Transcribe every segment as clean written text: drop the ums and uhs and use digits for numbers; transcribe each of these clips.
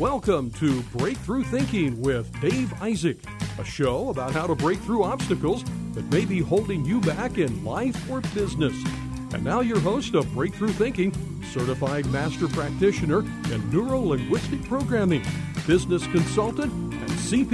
Welcome to Breakthrough Thinking with Dave Isaac, a show about how to break through obstacles that may be holding you back in life or business. And now your host of Breakthrough Thinking, certified master practitioner in neuro-linguistic programming, business consultant, and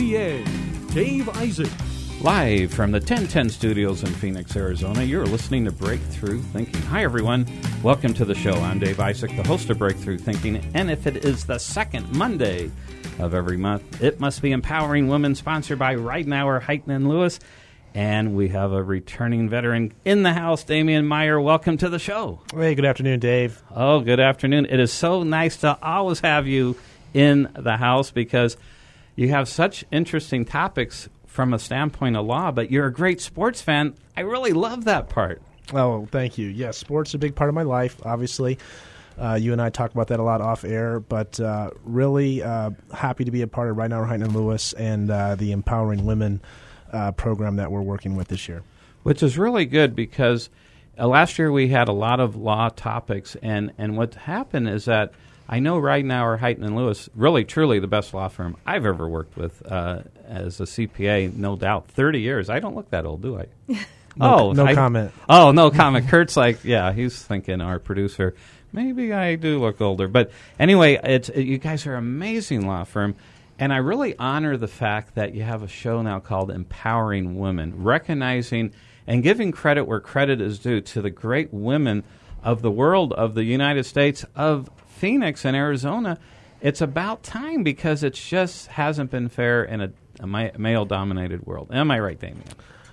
CPA, Dave Isaac. Live from the 1010 studios in Phoenix, Arizona, you're listening to Breakthrough Thinking. Hi, everyone. Welcome to the show. I'm Dave Isaac, the host of Breakthrough Thinking. And if it is the second Monday of every month, it must be Empowering Women, sponsored by Ridenour, Heighton & Lewis. And we have a returning veteran in the house, Damian Meyer. Welcome to the show. Hey, good afternoon, Dave. Oh, good afternoon. It is so nice to always have you in the house because you have such interesting topics from a standpoint of law, but you're a great sports fan. I really love that part. Oh, thank you. Yes, sports is a big part of my life, obviously. You and I talk about that a lot off air, but really happy to be a part of Ridenour, Heighton & Lewis and the Empowering Women program that we're working with this year. Which is really good because last year we had a lot of law topics, and what happened is that I know Ridenour, Heighton & Lewis, really, truly the best law firm I've ever worked with as a CPA, no doubt. 30 years. I don't look that old, do I? No comment. Oh, no comment. Kurt's like, yeah, he's thinking, our producer, maybe I do look older. But anyway, you guys are an amazing law firm, and I really honor the fact that you have a show now called Empowering Women, recognizing and giving credit where credit is due to the great women of the world, of the United States, of Phoenix and Arizona. It's about time because it just hasn't been fair in a male-dominated world. Am I right, Damian?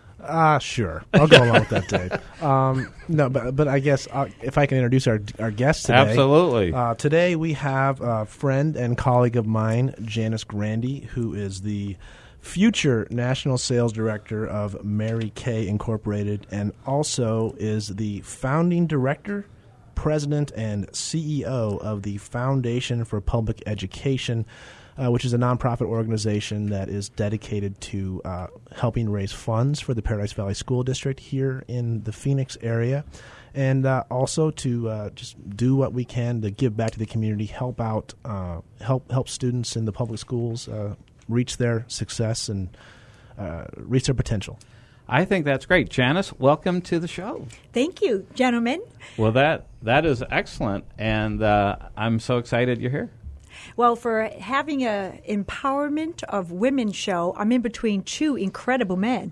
Sure. I'll go along with that, Dave. No, but I guess if I can introduce our guest today. Absolutely. Today we have a friend and colleague of mine, Janice Grandy, who is the future National Sales Director of Mary Kay Incorporated and also is the founding director, president, and CEO of the Foundation for Public Education, which is a nonprofit organization that is dedicated to helping raise funds for the Paradise Valley School District here in the Phoenix area, and also to just do what we can to give back to the community, help out, help students in the public schools reach their success and reach their potential. I think that's great. Janice, welcome to the show. Thank you, gentlemen. Well, that is excellent, and I'm so excited you're here. Well, for having a Empowerment of Women show, I'm in between two incredible men.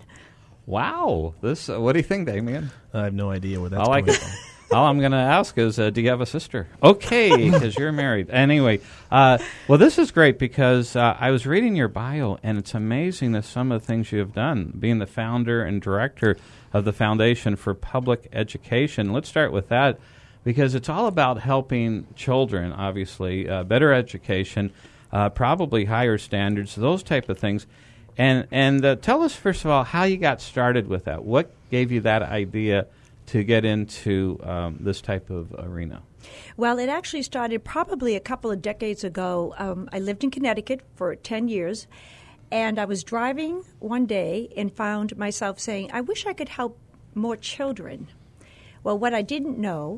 Wow. What do you think, Damian? I have no idea where that's coming from. All I'm going to ask is, do you have a sister? Okay, because you're married. Anyway, well, this is great because I was reading your bio, and it's amazing that some of the things you have done, being the founder and director of the Foundation for Public Education. Let's start with that because it's all about helping children, obviously, better education, probably higher standards, those type of things. And tell us, first of all, how you got started with that. What gave you that idea to get into this type of arena? Well, it actually started probably a couple of decades ago. I lived in Connecticut for 10 years, and I was driving one day and found myself saying, I wish I could help more children. Well, what I didn't know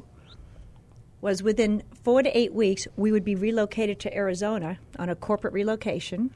was within 4 to 8 weeks, we would be relocated to Arizona on a corporate relocation,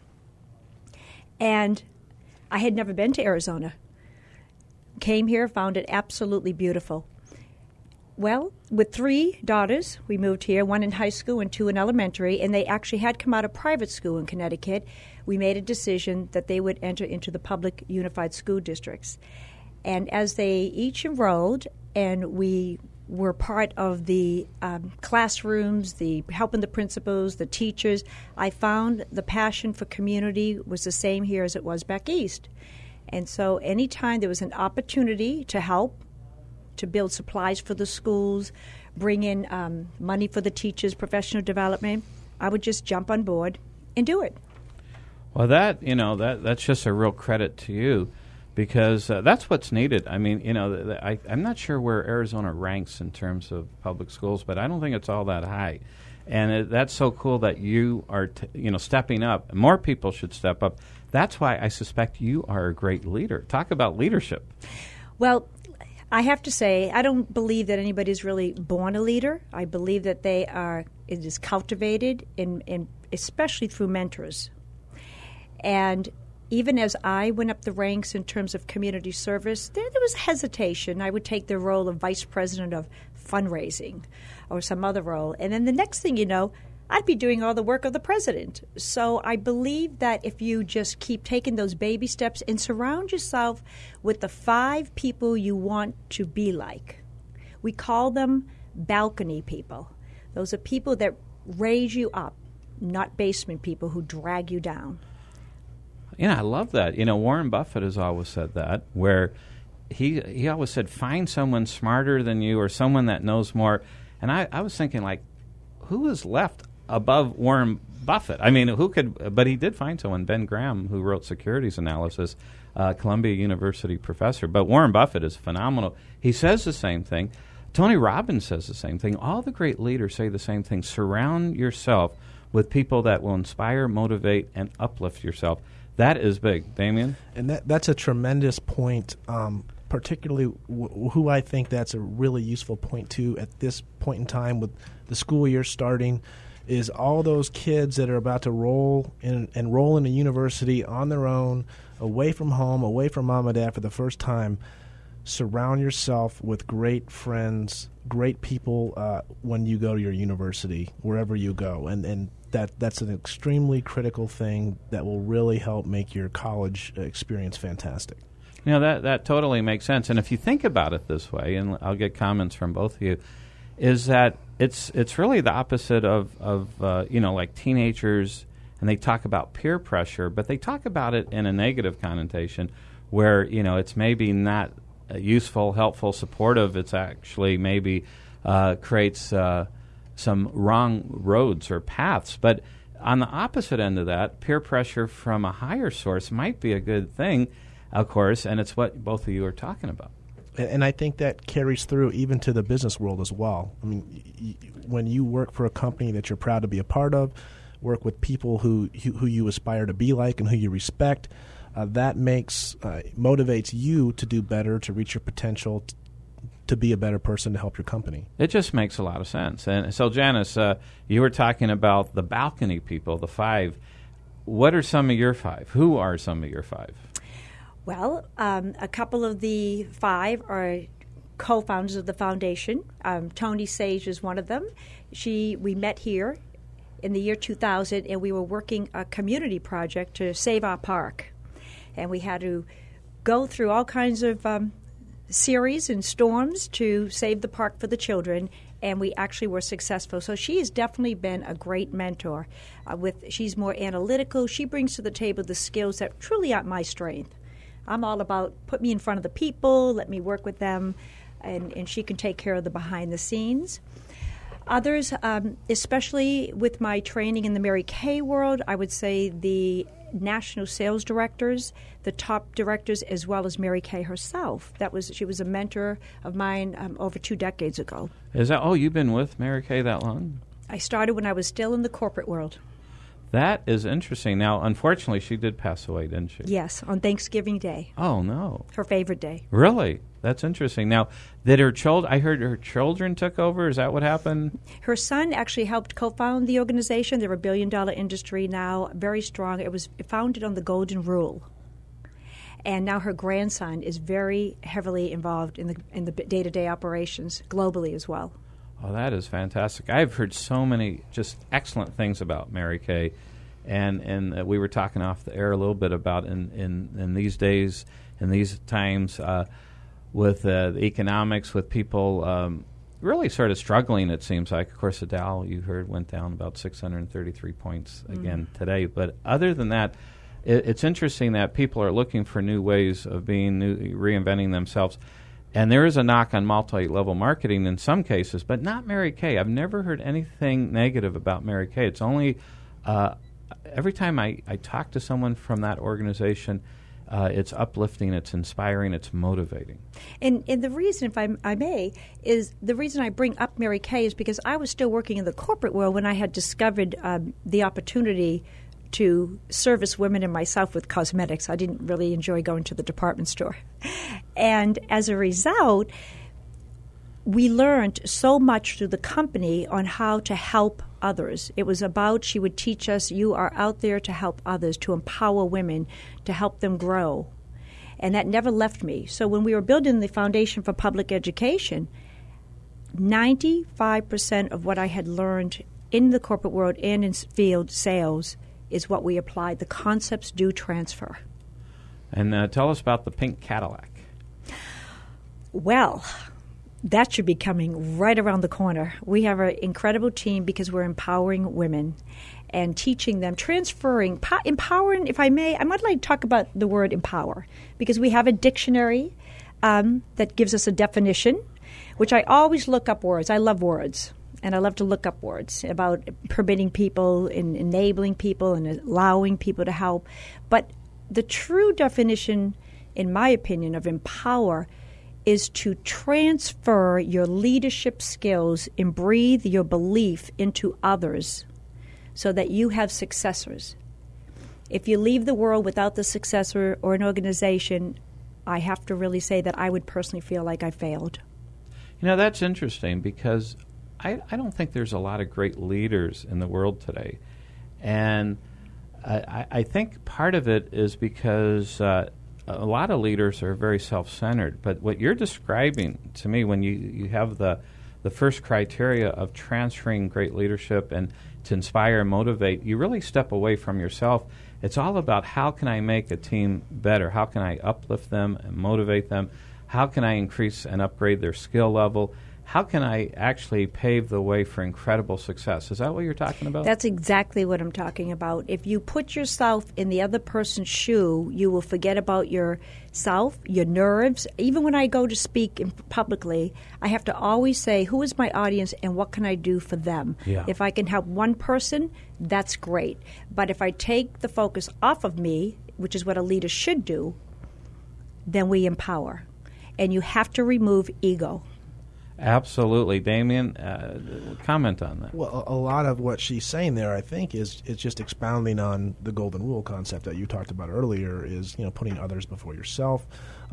and I had never been to Arizona. Came here, found it absolutely beautiful. Well, with 3 daughters, we moved here, 1 in high school and 2 in elementary, and they actually had come out of private school in Connecticut. We made a decision that they would enter into the public unified school districts. And as they each enrolled, and we were part of the classrooms, the helping the principals, the teachers, I found the passion for community was the same here as it was back east. And so anytime there was an opportunity to help, to build supplies for the schools, bring in money for the teachers, professional development, I would just jump on board and do it. Well, that's just a real credit to you because that's what's needed. I mean, I'm not sure where Arizona ranks in terms of public schools, but I don't think it's all that high. And that's so cool that you are, stepping up. More people should step up. That's why I suspect you are a great leader. Talk about leadership. Well, I have to say, I don't believe that anybody's really born a leader. I believe that it is cultivated, especially through mentors. And even as I went up the ranks in terms of community service, there was hesitation. I would take the role of vice president of fundraising or some other role. And then the next thing you know, I'd be doing all the work of the president. So I believe that if you just keep taking those baby steps and surround yourself with the 5 people you want to be like. We call them balcony people. Those are people that raise you up, not basement people who drag you down. I love that. Warren Buffett has always said that, where he always said, find someone smarter than you or someone that knows more. And I was thinking, like, who is left above Warren Buffett? I mean, who could? But he did find someone, Ben Graham, who wrote Securities Analysis, Columbia University professor. But Warren Buffett is phenomenal. He says the same thing. Tony Robbins says the same thing. All the great leaders say the same thing. Surround yourself with people that will inspire, motivate, and uplift yourself. That is big. Damien? And that's a tremendous point, particularly who I think that's a really useful point too at this point in time with the school year starting, is all those kids that are about to enroll in a university on their own, away from home, away from mom and dad for the first time. Surround yourself with great friends, great people when you go to your university, wherever you go. And that's an extremely critical thing that will really help make your college experience fantastic. That totally makes sense. And if you think about it this way, and I'll get comments from both of you, is that it's really the opposite of like teenagers, and they talk about peer pressure, but they talk about it in a negative connotation where, it's maybe not useful, helpful, supportive. It's actually maybe creates some wrong roads or paths. But on the opposite end of that, peer pressure from a higher source might be a good thing, of course, and it's what both of you are talking about. And I think that carries through even to the business world as well. I mean, when you work for a company that you're proud to be a part of, work with people who you aspire to be like and who you respect, that motivates you to do better, to reach your potential, to be a better person to help your company. It just makes a lot of sense. And so, Janice, you were talking about the balcony people, the 5. What are some of your 5? Who are some of your 5? Well, a couple of the 5 are co-founders of the foundation. Tony Sage is one of them. We met here in the year 2000, and we were working a community project to save our park. And we had to go through all kinds of series and storms to save the park for the children, and we actually were successful. So she has definitely been a great mentor. She's more analytical. She brings to the table the skills that truly aren't my strength. I'm all about put me in front of the people, let me work with them, and she can take care of the behind the scenes. Others, especially with my training in the Mary Kay world, I would say the national sales directors, the top directors, as well as Mary Kay herself. She was a mentor of mine over 2 decades ago. You've been with Mary Kay that long? I started when I was still in the corporate world. That is interesting. Now, unfortunately, she did pass away, didn't she? Yes, on Thanksgiving Day. Oh, no. Her favorite day. Really? That's interesting. Now, I heard her children took over. Is that what happened? Her son actually helped co-found the organization. They're a billion-dollar industry now, very strong. It was founded on the Golden Rule. And now her grandson is very heavily involved in the day-to-day operations globally as well. Oh, that is fantastic. I've heard so many just excellent things about Mary Kay. And we were talking off the air a little bit about in these days, in these times, with the economics, with people really sort of struggling, it seems like. Of course, the Dow, you heard, went down about 633 points again today. But other than that, it's interesting that people are looking for new ways of reinventing themselves. And there is a knock on multi-level marketing in some cases, but not Mary Kay. I've never heard anything negative about Mary Kay. It's only every time I talk to someone from that organization, it's uplifting, it's inspiring, it's motivating. And the reason, if I may, is the reason I bring up Mary Kay is because I was still working in the corporate world when I had discovered the opportunity to service women and myself with cosmetics. I didn't really enjoy going to the department store. And as a result, we learned so much through the company on how to help others. It was about, she would teach us, you are out there to help others, to empower women, to help them grow. And that never left me. So when we were building the Foundation for Public Education, 95% of what I had learned in the corporate world and in field sales is what we applied. The concepts do transfer. And tell us about the pink Cadillac. Well, that should be coming right around the corner. We have an incredible team because we're empowering women and teaching them, transferring, empowering, if I may. I might like to talk about the word empower because we have a dictionary that gives us a definition, which I always look up words. I love words, and I love to look up words about permitting people and enabling people and allowing people to help. But the true definition, in my opinion, of empower is to transfer your leadership skills and breathe your belief into others so that you have successors. If you leave the world without the successor or an organization, I have to really say that I would personally feel like I failed. You know, that's interesting because I don't think there's a lot of great leaders in the world today. And I think part of it is because a lot of leaders are very self-centered, but what you're describing to me when you have the first criteria of transferring great leadership and to inspire and motivate, you really step away from yourself. It's all about how can I make a team better? How can I uplift them and motivate them? How can I increase and upgrade their skill level? How can I actually pave the way for incredible success? Is that what you're talking about? That's exactly what I'm talking about. If you put yourself in the other person's shoe, you will forget about yourself, your nerves. Even when I go to speak publicly, I have to always say, who is my audience and what can I do for them? Yeah. If I can help one person, that's great. But if I take the focus off of me, which is what a leader should do, then we empower. And you have to remove ego. Absolutely. Damien, comment on that. Well, a lot of what she's saying there, I think, is just expounding on the golden rule concept that you talked about earlier, is, you know, putting others before yourself.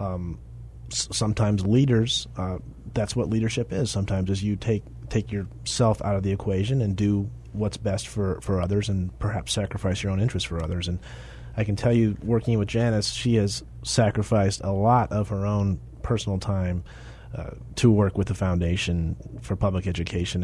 Sometimes leaders, that's what leadership is. Sometimes is you take yourself out of the equation and do what's best for others and perhaps sacrifice your own interests for others. And I can tell you, working with Janice, she has sacrificed a lot of her own personal time to work with the Foundation for Public Education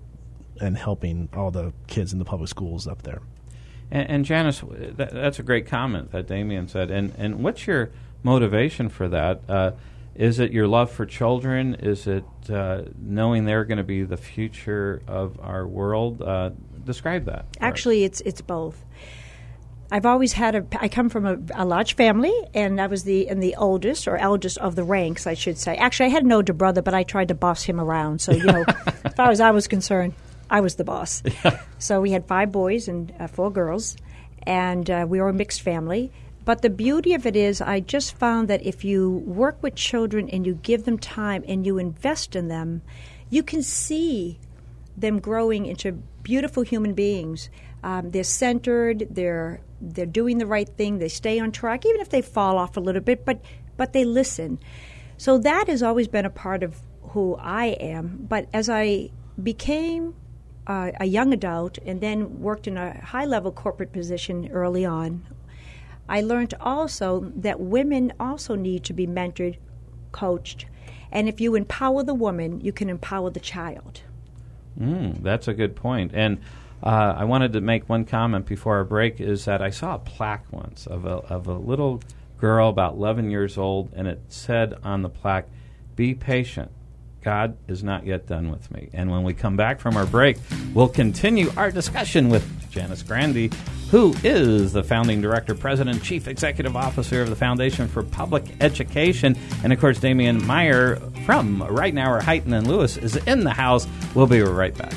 and helping all the kids in the public schools up there. And Janice, that's a great comment that Damien said. And what's your motivation for that? Is it your love for children? Is it knowing they're going to be the future of our world? Describe that. Actually, it's both. I've always I come from a large family, and I was the oldest or eldest of the ranks, I should say. Actually, I had an older brother, but I tried to boss him around. So, as far as I was concerned, I was the boss. So we had 5 boys and 4 girls, and we were a mixed family. But the beauty of it is I just found that if you work with children and you give them time and you invest in them, you can see them growing into beautiful human beings. They're centered, they're doing the right thing, they stay on track, even if they fall off a little bit, but they listen. So that has always been a part of who I am. But as I became a young adult and then worked in a high-level corporate position early on, I learned also that women also need to be mentored, coached, and if you empower the woman, you can empower the child. That's a good point. And I wanted to make one comment before our break, is that I saw a plaque once of a little girl about 11 years old, and it said on the plaque, "Be patient. God is not yet done with me." And when we come back from our break, we'll continue our discussion with Janice Grandy, who is the founding director, president, chief executive officer of the Foundation for Public Education. And, of course, Damien Meyer from Ridenour, Heighton & Lewis is in the house. We'll be right back.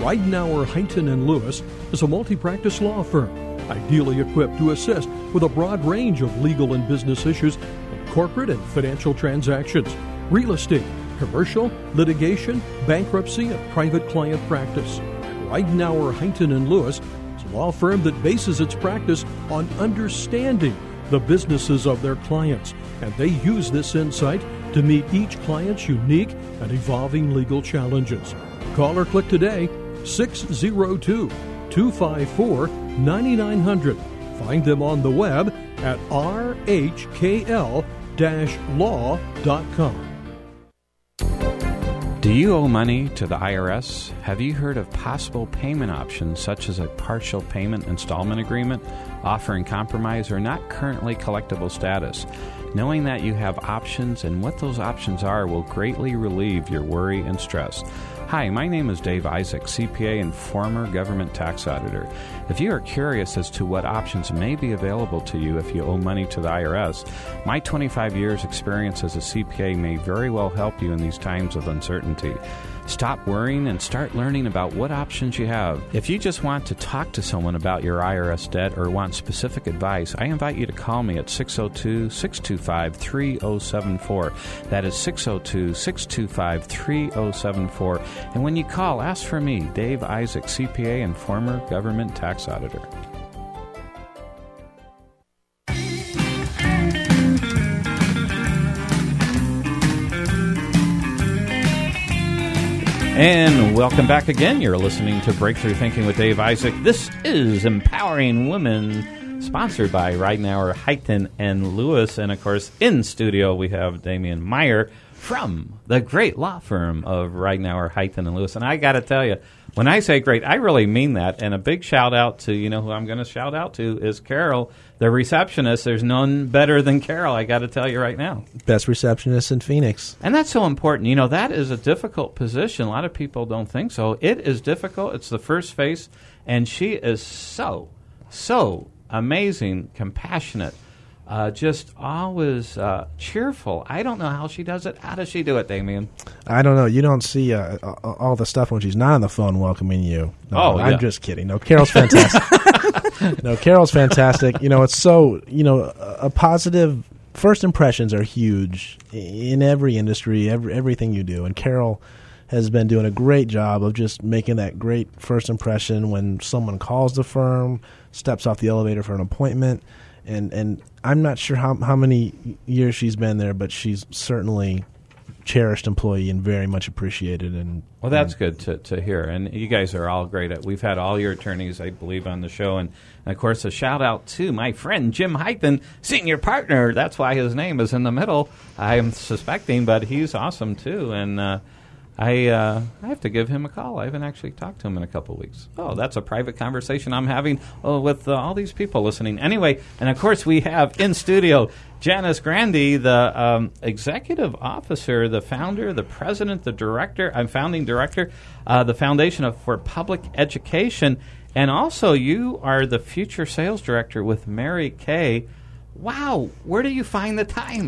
Ridenour, Heighton & Lewis is a multi-practice law firm, ideally equipped to assist with a broad range of legal and business issues in corporate and financial transactions, real estate, commercial, litigation, bankruptcy, and private client practice. Ridenour, Heighton & Lewis is a law firm that bases its practice on understanding the businesses of their clients, and they use this insight to meet each client's unique and evolving legal challenges. Call or click today, 602-254-9900. Find them on the web at rhkl-law.com. Do you owe money to the IRS? Have you heard of possible payment options such as a partial payment installment agreement, offering compromise or not currently collectible status? Knowing that you have options and what those options are will greatly relieve your worry and stress. Hi, my name is Dave Isaac, CPA and former government tax auditor. If you are curious as to what options may be available to you if you owe money to the IRS, my 25 years experience as a CPA may very well help you in these times of uncertainty. Stop worrying and start learning about what options you have. If you just want to talk to someone about your IRS debt or want specific advice, I invite you to call me at 602-625-3074. That is 602-625-3074. And when you call, ask for me, Dave Isaac, CPA and former government tax auditor. And welcome back again. You're listening to Breakthrough Thinking with Dave Isaac. This is Empowering Women, sponsored by Ridenour, Heighton & Lewis. And, of course, in studio we have Damian Meyer from the great law firm of Ridenour, Heighton & Lewis. And I got to tell you, when I say great, I really mean that. And a big shout-out to, you know who I'm going to shout out to, is Carol, the receptionist. There's none better than Carol, I got to tell you right now. Best receptionist in Phoenix. And that's so important. You know, that is a difficult position. A lot of people don't think so. It is difficult. It's the first face. And she is so amazing, compassionate, just always cheerful. I don't know how she does it. How does she do it, Damian? I don't know. You don't see all the stuff when she's not on the phone welcoming you. No, I'm just kidding. No, Carol's fantastic. Carol's fantastic. You know, it's so, a positive first impressions are huge in every industry, everything you do. And Carol has been doing a great job of just making that great first impression when someone calls the firm, steps off the elevator for an appointment. And I'm not sure how many years she's been there, but she's certainly cherished employee and very much appreciated. And well, that's good to hear. And you guys are all great. We've had all your attorneys, I believe, on the show. And of course, a shout out to my friend Jim Heighton, senior partner. That's why his name is in the middle, I'm suspecting, but he's awesome too. And I have to give him a call. I haven't actually talked to him in a couple of weeks. Oh, that's a private conversation I'm having with all these people listening. Anyway, and of course we have in studio Janice Grandy, the executive officer, the founder, the president, the director, founding director, the Foundation for Public Education, and also you are the future sales director with Mary Kay. Wow, where do you find the time?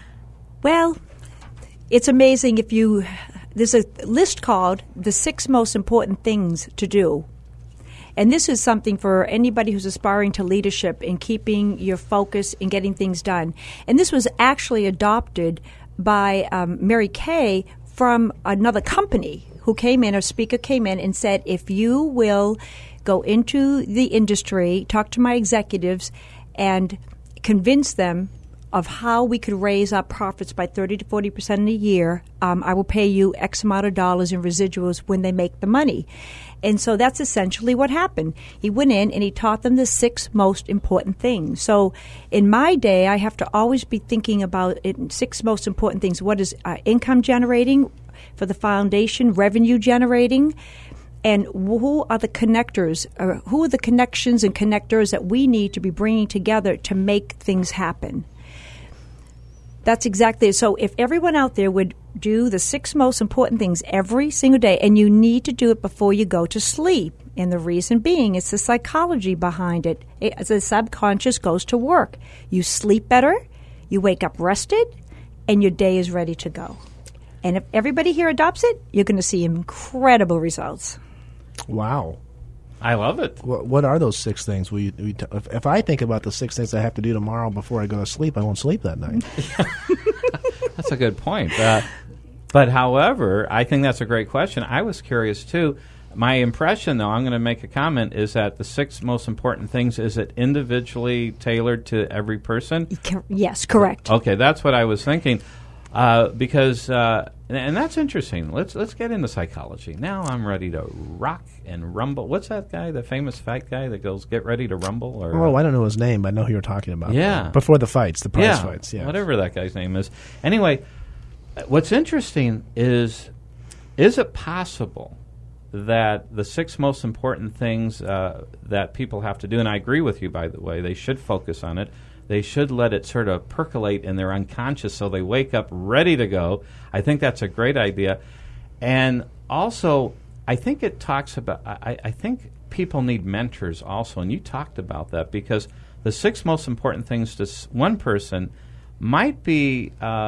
Well, it's amazing if you... There's a list called the 6 most important things to do. And this is something for anybody who's aspiring to leadership in keeping your focus in getting things done. And this was actually adopted by Mary Kay from another company who came in, a speaker came in and said, if you will go into the industry, talk to my executives, and convince them of how we could raise our profits by 30 to 40% in a year, I will pay you X amount of dollars in residuals when they make the money. And so that's essentially what happened. He went in and he taught them the 6 most important things. So in my day, I have to always be thinking about 6 most important things. What is income generating for the foundation, revenue generating, and who are the connectors, who are the connections and connectors that we need to be bringing together to make things happen. That's exactly it. So if everyone out there would do the 6 most important things every single day, and you need to do it before you go to sleep, and the reason being it's the psychology behind it. The subconscious goes to work. You sleep better, you wake up rested, and your day is ready to go. And if everybody here adopts it, you're going to see incredible results. Wow. I love it. What are those 6 things? If I think about the 6 things I have to do tomorrow before I go to sleep, I won't sleep that night. That's a good point. But however, I think that's a great question. I was curious, too. My impression, though, I'm going to make a comment, is that the 6 most important things, is it individually tailored to every person? Yes, correct. Okay, that's what I was thinking. Because, and that's interesting. Let's get into psychology. Now I'm ready to rock and rumble. What's that guy, the famous fight guy that goes, get ready to rumble? Or, oh, I don't know his name, but I know who you're talking about. Yeah. Before the fights, the prize fights. Yeah. Whatever that guy's name is. Anyway, what's interesting is it possible that the 6 most important things that people have to do, and I agree with you, by the way, they should focus on it. They should let it sort of percolate in their unconscious so they wake up ready to go. I think that's a great idea. And also, I think it talks about, I think people need mentors also, and you talked about that, because the 6 most important things to one person might be,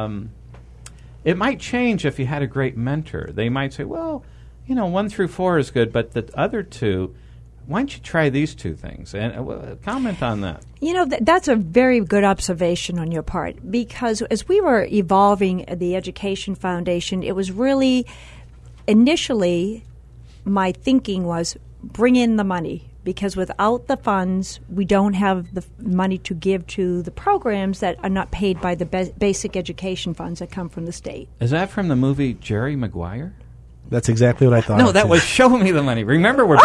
it might change if you had a great mentor. They might say, well, 1 through 4 is good, but the other 2, why don't you try these 2 things? And comment on that. That's a very good observation on your part, because as we were evolving the Education Foundation, it was really, initially, my thinking was bring in the money, because without the funds, we don't have the money to give to the programs that are not paid by the basic education funds that come from the state. Is that from the movie Jerry Maguire? That's exactly what I thought. No, that was Show Me the Money. Remember, we're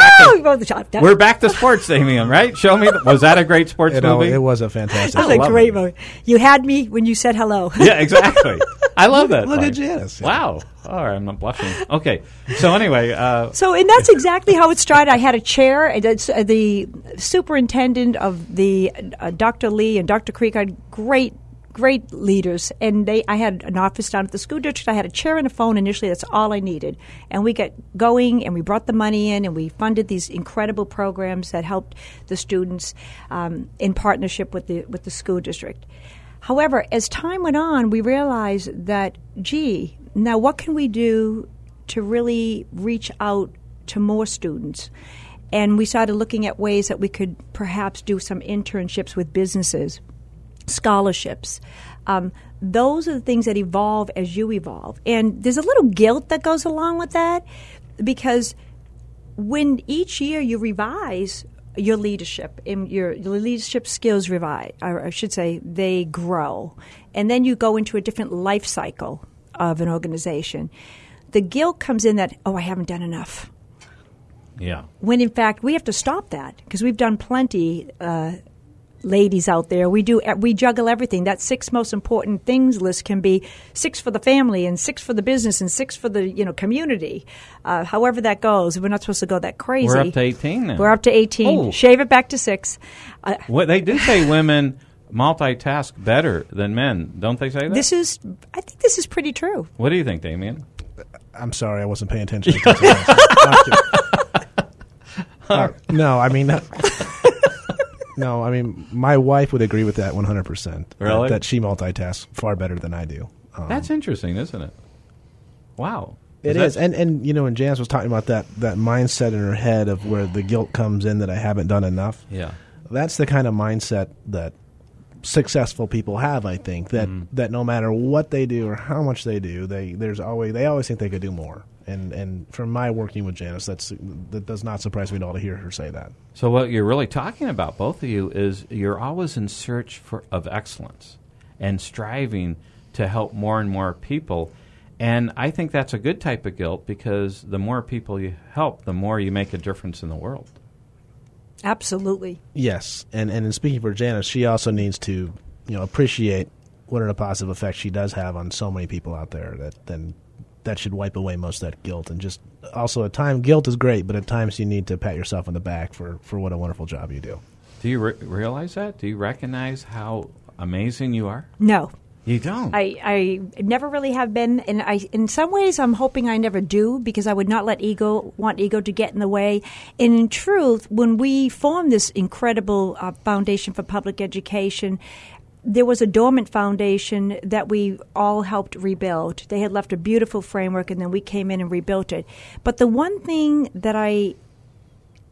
back to sports, Damien, right? Show Me. Was that a great sports movie? It was a fantastic. That was a great movie. You had me when you said hello. Yeah, exactly. I love that. Look at Janice. Wow. All right, I'm not blushing. Okay. So anyway. And that's exactly how it started. I had a chair. The superintendent of the Dr. Lee and Dr. Creek are great leaders, and I had an office down at the school district. I had a chair and a phone initially. That's all I needed, and we got going, and we brought the money in, and we funded these incredible programs that helped the students in partnership with the school district. However, as time went on, we realized that, now what can we do to really reach out to more students? And we started looking at ways that we could perhaps do some internships with businesses, scholarships. Those are the things that evolve as you evolve. And there's a little guilt that goes along with that, because when each year you revise your leadership and your leadership skills revise, or I should say they grow, and then you go into a different life cycle of an organization, the guilt comes in that, I haven't done enough. Yeah. When in fact we have to stop that, because we've done plenty. Ladies out there, we juggle everything. That 6 most important things list can be 6 for the family and 6 for the business and 6 for the community. However that goes, we're not supposed to go that crazy. We're up to 18 now. We're up to 18. Oh. Shave it back to 6. They do say women multitask better than men, don't they say that? I think this is pretty true. What do you think, Damien? I'm sorry, I wasn't paying attention. No, I mean. No, I mean, my wife would agree with that 100%. Really? That she multitasks far better than I do. That's interesting, isn't it? Wow. It is. And when Janice was talking about that mindset in her head of where the guilt comes in that I haven't done enough. Yeah. That's the kind of mindset that successful people have, I think, that no matter what they do or how much they do, they always think they could do more. And from my working with Janice, that does not surprise me at all to hear her say that. So what you're really talking about, both of you, is you're always in search of excellence and striving to help more and more people. And I think that's a good type of guilt, because the more people you help, the more you make a difference in the world. Absolutely. Yes. And in speaking for Janice, she also needs to appreciate what a positive effect she does have on so many people out there that should wipe away most of that guilt. And just also at times, guilt is great, but at times you need to pat yourself on the back for what a wonderful job you do. Do you realize that? Do you recognize how amazing you are? No. You don't? I never really have been, and in some ways I'm hoping I never do, because I would not want ego to get in the way. And in truth, when we formed this incredible Foundation for Public Education, there was a dormant foundation that we all helped rebuild. They had left a beautiful framework, and then we came in and rebuilt it. But the one thing that I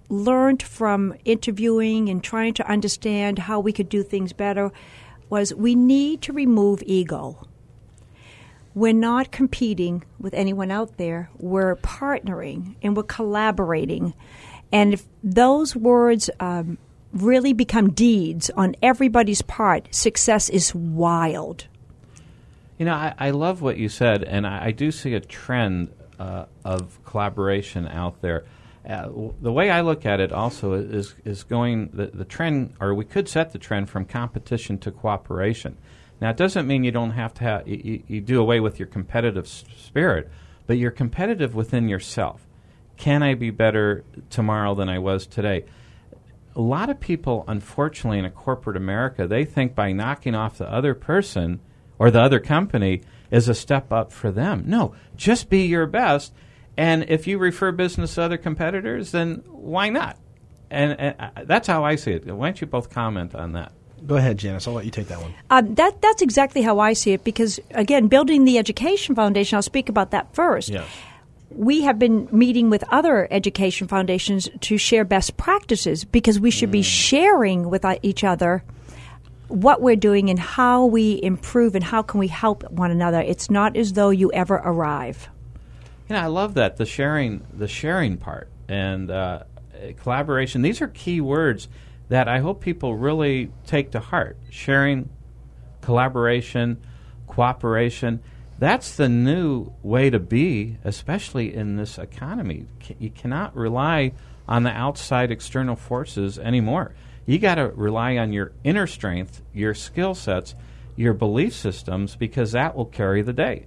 learned from interviewing and trying to understand how we could do things better was we need to remove ego. We're not competing with anyone out there. We're partnering and we're collaborating. And if those words really become deeds on everybody's part, success is wild. You know, I love what you said, and I do see a trend of collaboration out there. The way I look at it also is going the trend, or we could set the trend from competition to cooperation. Now, it doesn't mean you don't have to have, you do away with your competitive spirit, but you're competitive within yourself. Can I be better tomorrow than I was today? A lot of people, unfortunately, in a corporate America, they think by knocking off the other person or the other company is a step up for them. No, just be your best. And if you refer business to other competitors, then why not? And that's how I see it. Why don't you both comment on that? Go ahead, Janice. I'll let you take that one. That's exactly how I see it because, again, building the Education Foundation, I'll speak about that first. Yes. We have been meeting with other education foundations to share best practices because we should be sharing with each other what we're doing and how we improve and how can we help one another. It's not as though you ever arrive. You know, I love that, the sharing part and collaboration. These are key words that I hope people really take to heart. Sharing, collaboration, cooperation. That's the new way to be, especially in this economy. You cannot rely on the outside external forces anymore. You got to rely on your inner strength, your skill sets, your belief systems, because that will carry the day.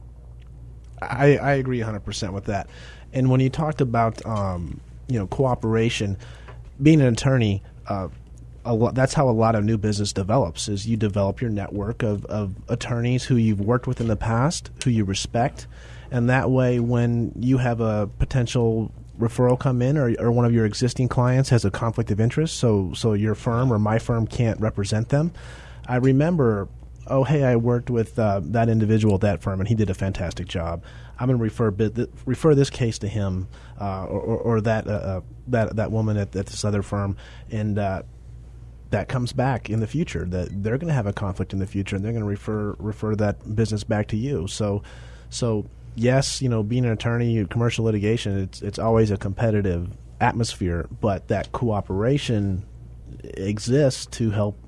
I agree 100% with that. And when you talked about cooperation, being an attorney, that's how a lot of new business develops, is you develop your network of attorneys who you've worked with in the past, who you respect, and that way when you have a potential referral come in or one of your existing clients has a conflict of interest, so your firm or my firm can't represent them, I remember, I worked with that individual at that firm and he did a fantastic job. I'm going to refer this case to him or that woman at this other firm, and that comes back in the future, that they're going to have a conflict in the future and they're going to refer that business back to you. So yes, being an attorney, commercial litigation, it's always a competitive atmosphere, but that cooperation exists to help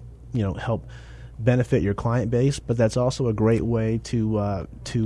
benefit your client base. But that's also a great way to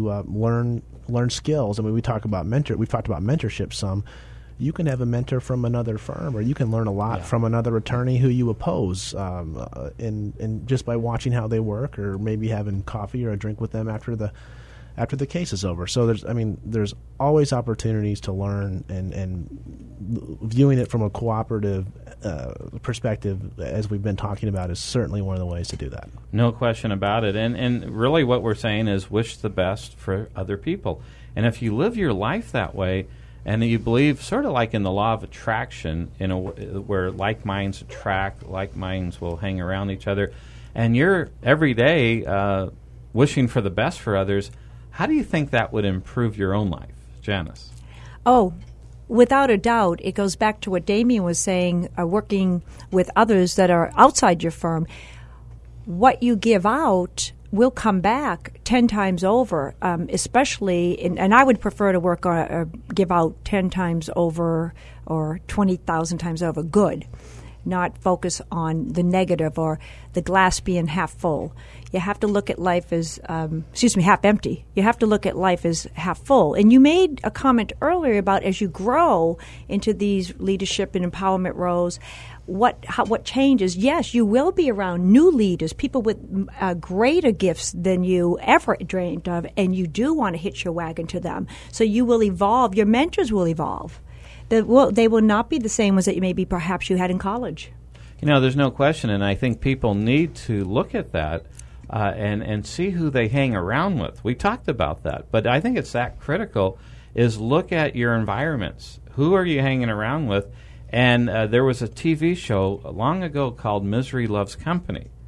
learn skills. I mean, we've talked about mentorship some. You can have a mentor from another firm, or you can learn a lot from another attorney who you oppose, and just by watching how they work, or maybe having coffee or a drink with them after the case is over. So there's always opportunities to learn, and viewing it from a cooperative perspective, as we've been talking about, is certainly one of the ways to do that. No question about it. And really what we're saying is wish the best for other people. And if you live your life that way, and you believe sort of like in the law of attraction, where like minds attract, like minds will hang around each other, and you're every day wishing for the best for others, how do you think that would improve your own life, Janice? Oh, without a doubt. It goes back to what Damien was saying, working with others that are outside your firm. What you give out will come back 10 times over, especially, and I would prefer to work on give out 10 times over or 20,000 times over good, not focus on the negative or the glass being half full. You have to look at life as, half empty. You have to look at life as half full. And you made a comment earlier about as you grow into these leadership and empowerment roles, what changes. Yes, you will be around new leaders, people with greater gifts than you ever dreamed of, and you do want to hitch your wagon to them. So you will evolve. Your mentors will evolve. They will not be the same ones that maybe perhaps you had in college. There's no question, and I think people need to look at that and see who they hang around with. We talked about that, but I think it's that critical, is look at your environments. Who are you hanging around with? And there was a TV show long ago called Misery Loves Company.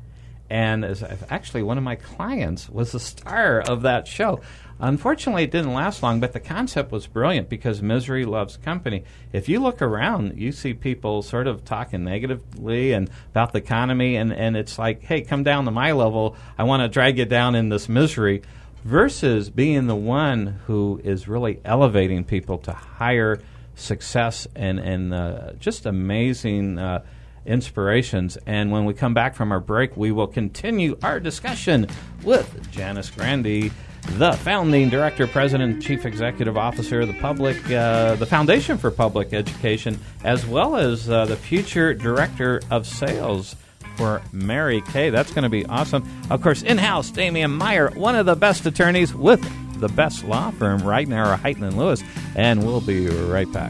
And actually, one of my clients was the star of that show. Unfortunately, it didn't last long, but the concept was brilliant because misery loves company. If you look around, you see people sort of talking negatively and about the economy, and it's like, hey, come down to my level. I want to drag you down in this misery, versus being the one who is really elevating people to higher success and just amazing inspirations. And when we come back from our break, we will continue our discussion with Janice Grandy, the founding director, president, chief executive officer of the Foundation for Public Education, as well as the future director of sales for Mary Kay. That's going to be awesome. Of course, in-house, Damian Meyer, one of the best attorneys with the best law firm, Reitner, Heighton & Lewis, and we'll be right back.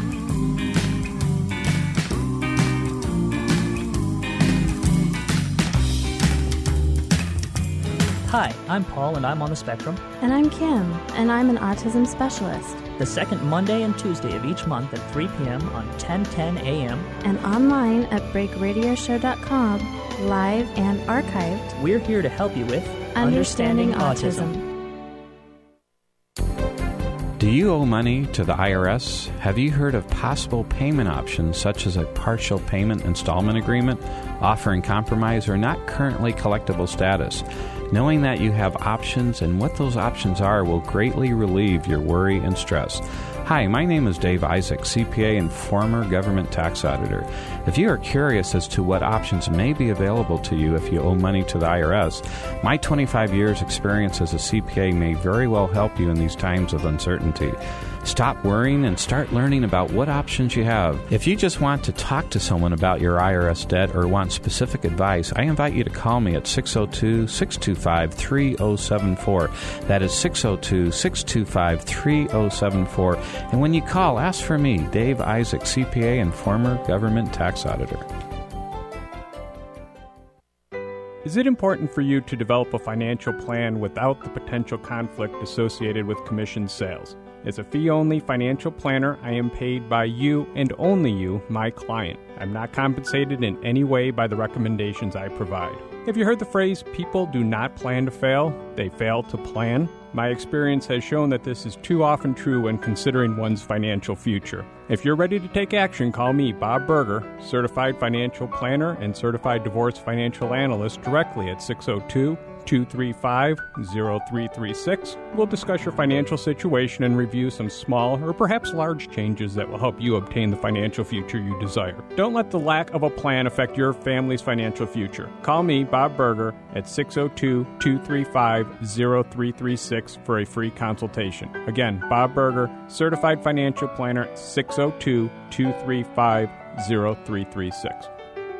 Hi, I'm Paul, and I'm on the spectrum. And I'm Kim, and I'm an autism specialist. The second Monday and Tuesday of each month at 3 p.m. on 1010 a.m. And online at breakradioshow.com, live and archived. We're here to help you with Understanding Autism. Do you owe money to the IRS? Have you heard of possible payment options such as a partial payment installment agreement, offering compromise or not currently collectible status? Knowing that you have options and what those options are will greatly relieve your worry and stress. Hi, my name is Dave Isaac, CPA and former government tax auditor. If you are curious as to what options may be available to you if you owe money to the IRS, my 25 years experience as a CPA may very well help you in these times of uncertainty. Stop worrying and start learning about what options you have. If you just want to talk to someone about your IRS debt or want specific advice, I invite you to call me at 602-625-3074. That is 602-625-3074. And when you call, ask for me, Dave Isaac, CPA and former government tax auditor. Is it important for you to develop a financial plan without the potential conflict associated with commission sales? As a fee-only financial planner, I am paid by you and only you, my client. I'm not compensated in any way by the recommendations I provide. Have you heard the phrase, people do not plan to fail, they fail to plan? My experience has shown that this is too often true when considering one's financial future. If you're ready to take action, call me, Bob Berger, Certified Financial Planner and Certified Divorce Financial Analyst, directly at 602-235-0336. We'll discuss your financial situation and review some small or perhaps large changes that will help you obtain the financial future you desire. Don't let the lack of a plan affect your family's financial future. Call me, Bob Berger, at 602-235-0336 for a free consultation. Again, Bob Berger, Certified Financial Planner, at 602-235-0336.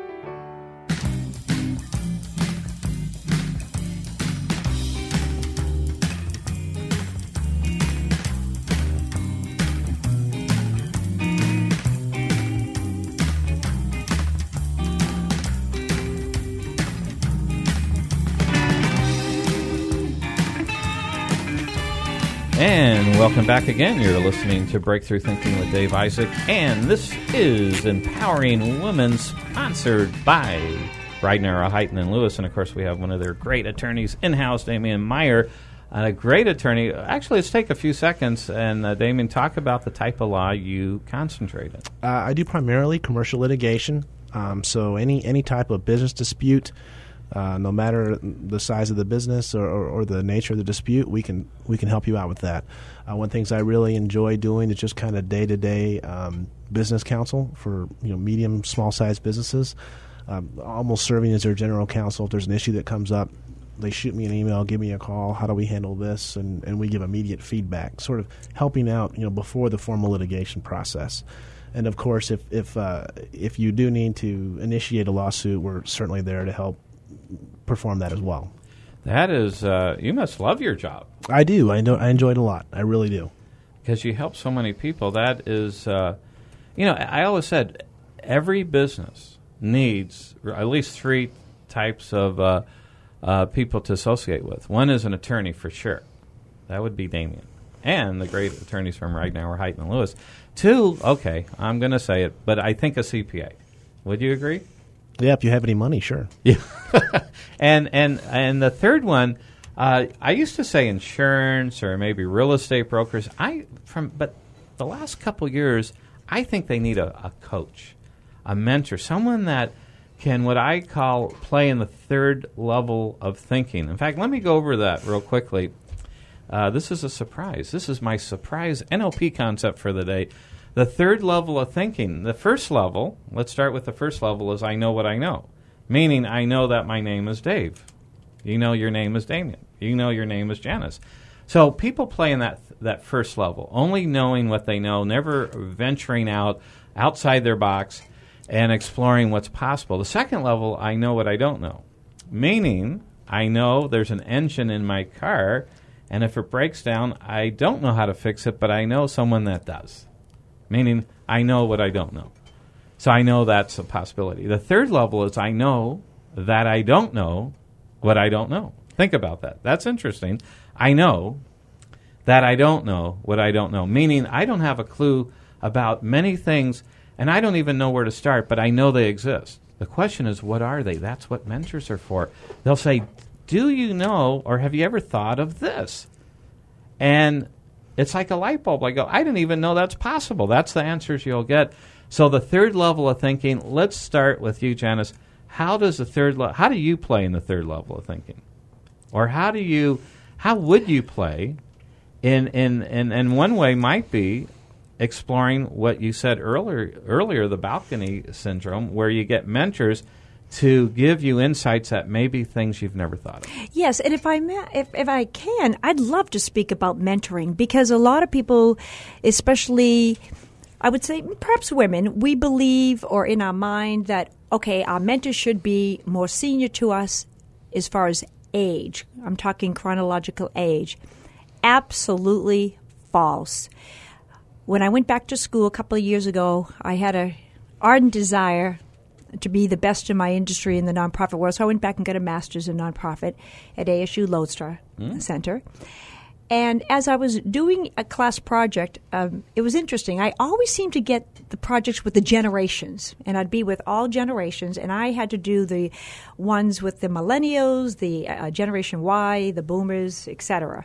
And welcome back again. You're listening to Breakthrough Thinking with Dave Isaac, and this is Empowering Women, sponsored by Reitner, Heighton & Lewis. And, of course, we have one of their great attorneys in-house, Damian Meyer, a great attorney. Actually, let's take a few seconds and, Damian, talk about the type of law you concentrate in. I do primarily commercial litigation, so any type of business dispute. No matter the size of the business or the nature of the dispute, we can help you out with that. One of the things I really enjoy doing is just kind of day-to-day business counsel for medium, small-sized businesses. Almost serving as their general counsel. If there's an issue that comes up, they shoot me an email, give me a call. How do we handle this? And we give immediate feedback, sort of helping out before the formal litigation process. And of course, if you do need to initiate a lawsuit, we're certainly there to help perform that as well. That is, you must love your job. I do. I enjoy it a lot. I really do. Because you help so many people. That is, I always said every business needs at least three types of people to associate with. One is an attorney for sure. That would be Damian. And the great attorneys from Reitner, Heighton & Lewis. Two, okay, I'm going to say it, but I think a CPA. Would you agree? Yeah, if you have any money, sure. Yeah. And the third one, I used to say insurance or maybe real estate brokers. But the last couple years, I think they need a coach, a mentor, someone that can, what I call, play in the third level of thinking. In fact, let me go over that real quickly. This is a surprise. This is my surprise NLP concept for the day. The third level of thinking. The first level, let's start with the first level, is I know what I know. Meaning I know that my name is Dave. You know your name is Damien. You know your name is Janice. So people play in that first level, only knowing what they know, never venturing outside their box and exploring what's possible. The second level, I know what I don't know. Meaning I know there's an engine in my car, and if it breaks down, I don't know how to fix it, but I know someone that does. Meaning I know what I don't know. So I know that's a possibility. The third level is I know that I don't know what I don't know. Think about that. That's interesting. I know that I don't know what I don't know. Meaning I don't have a clue about many things, and I don't even know where to start, but I know they exist. The question is, what are they? That's what mentors are for. They'll say, do you know, or have you ever thought of this? And it's like a light bulb. I go, I didn't even know that's possible. That's the answers you'll get. So the third level of thinking, let's start with you, Janice. How do you play in the third level of thinking? Or how would you play in one way might be exploring what you said earlier, the balcony syndrome, where you get mentors to give you insights that may be things you've never thought of. Yes, and if I can, I'd love to speak about mentoring, because a lot of people, especially, I would say perhaps women, we believe, or in our mind, that, okay, our mentor should be more senior to us as far as age. I'm talking chronological age. Absolutely false. When I went back to school a couple of years ago, I had an ardent desire to be the best in my industry in the nonprofit world. So I went back and got a master's in nonprofit at ASU Lodestar Center. And as I was doing a class project, it was interesting. I always seemed to get the projects with the generations, and I'd be with all generations, and I had to do the ones with the millennials, the Generation Y, the boomers, etc.